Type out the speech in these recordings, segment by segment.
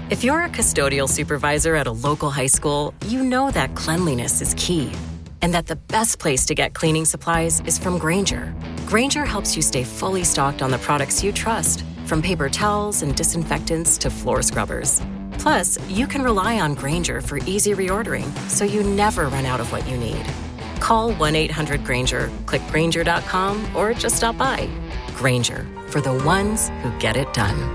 If you're a custodial supervisor at a local high school, you know that cleanliness is key, and that the best place to get cleaning supplies is from Grainger. Grainger helps you stay fully stocked on the products you trust, from paper towels and disinfectants to floor scrubbers. Plus, you can rely on Grainger for easy reordering, so you never run out of what you need. Call 1-800-GRAINGER, click Grainger.com, or just stop by. Grainger, for the ones who get it done.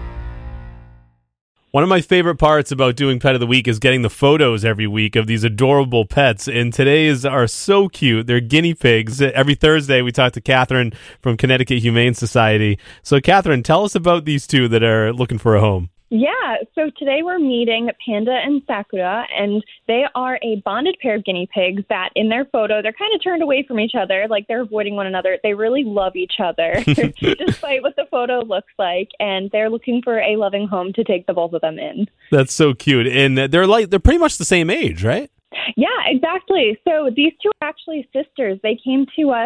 One of my favorite parts about doing Pet of the Week is getting the photos every week of these adorable pets, and today's are so cute. They're guinea pigs. Every Thursday, we talk to Catherine from Connecticut Humane Society. So, Catherine, tell us about these two that are looking for a home. Yeah, so today we're meeting Panda and Sakura, and they are a bonded pair of guinea pigs that in their photo, they're kind of turned away from each other, like they're avoiding one another. They really love each other, despite what the photo looks like, and they're looking for a loving home to take the both of them in. That's so cute, and they're pretty much the same age, right? Yeah, exactly. So these two are actually sisters. They came to us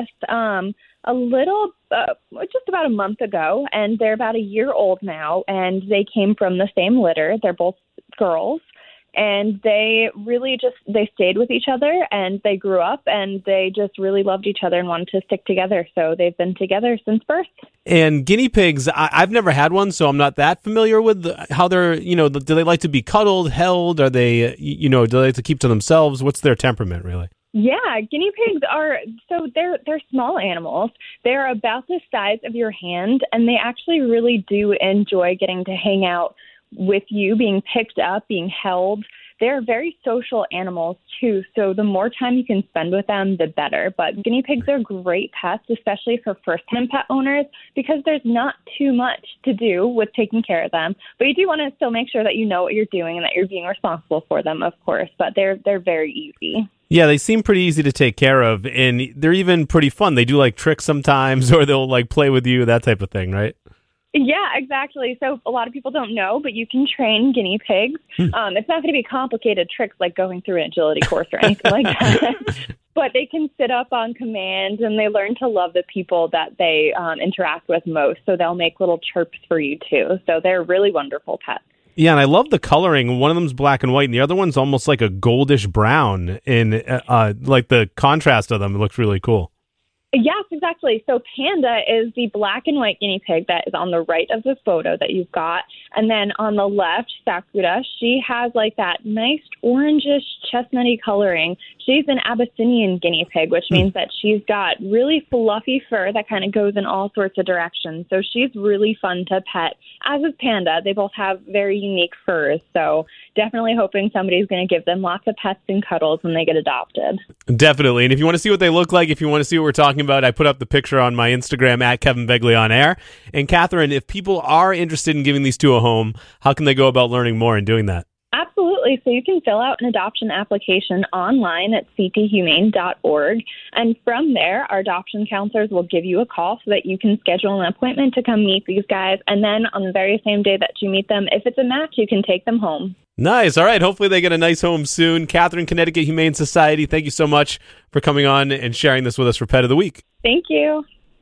just about a month ago, and they're about a year old now, and they came from the same litter. They're both girls, and they really they stayed with each other, and they grew up, and they just really loved each other and wanted to stick together. So they've been together since birth. And guinea pigs, I've never had one, so I'm not that familiar with how they're, do they like to be cuddled, held? Are they, do they like to keep to themselves? What's their temperament, really? Yeah, guinea pigs they're small animals. They're about the size of your hand, and they actually really do enjoy getting to hang out with you, being picked up, being held. They're very social animals, too, so the more time you can spend with them, the better. But guinea pigs are great pets, especially for first-time pet owners, because there's not too much to do with taking care of them. But you do want to still make sure that you know what you're doing and that you're being responsible for them, of course. But they're very easy. Yeah, they seem pretty easy to take care of, and they're even pretty fun. They do, tricks sometimes, or they'll, play with you, that type of thing, right? Yeah, exactly. So a lot of people don't know, but you can train guinea pigs. It's not going to be complicated tricks like going through an agility course or anything like that. But they can sit up on command, and they learn to love the people that they interact with most. So they'll make little chirps for you, too. So they're really wonderful pets. Yeah, and I love the coloring. One of them's black and white, and the other one's almost like a goldish brown. And the contrast of them, it looks really cool. Yes, exactly. So Panda is the black and white guinea pig that is on the right of the photo that you've got. And then on the left, Sakura, she has that nice orangish chestnutty coloring. She's an Abyssinian guinea pig, which means that she's got really fluffy fur that kind of goes in all sorts of directions. So she's really fun to pet, as is Panda. They both have very unique furs. So definitely hoping somebody's going to give them lots of pets and cuddles when they get adopted. Definitely. And if you want to see what they look like, if you want to see what we're talking about, I put up the picture on my Instagram at Kevin Begley on Air. And Catherine, if people are interested in giving these two a home, how can they go about learning more and doing that? Absolutely. So you can fill out an adoption application online at cthumane.org. And from there, our adoption counselors will give you a call so that you can schedule an appointment to come meet these guys. And then on the very same day that you meet them, if it's a match, you can take them home. Nice. All right. Hopefully they get a nice home soon. Catherine, Connecticut Humane Society, thank you so much for coming on and sharing this with us for Pet of the Week. Thank you.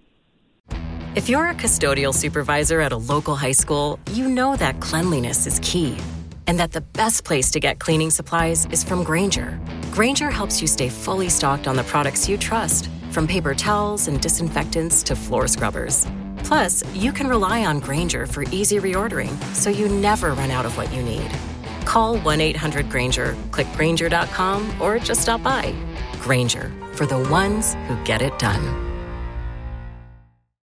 If you're a custodial supervisor at a local high school, you know that cleanliness is key, and that the best place to get cleaning supplies is from Grainger. Grainger helps you stay fully stocked on the products you trust, from paper towels and disinfectants to floor scrubbers. Plus, you can rely on Grainger for easy reordering, so you never run out of what you need. Call 1-800-GRAINGER, click Grainger.com, or just stop by. Grainger, for the ones who get it done.